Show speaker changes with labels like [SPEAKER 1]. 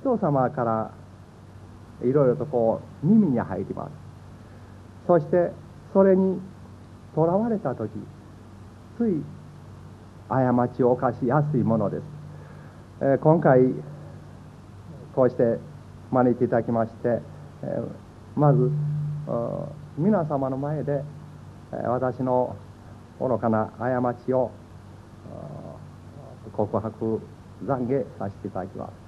[SPEAKER 1] 人様からいろいろとこう耳に入ります。そしてそれにとらわれた時、つい過ちを犯しやすいものです。今回こうして招いていただきまして、まず皆様の前で私の愚かな過ちを告白懺悔させていただきます。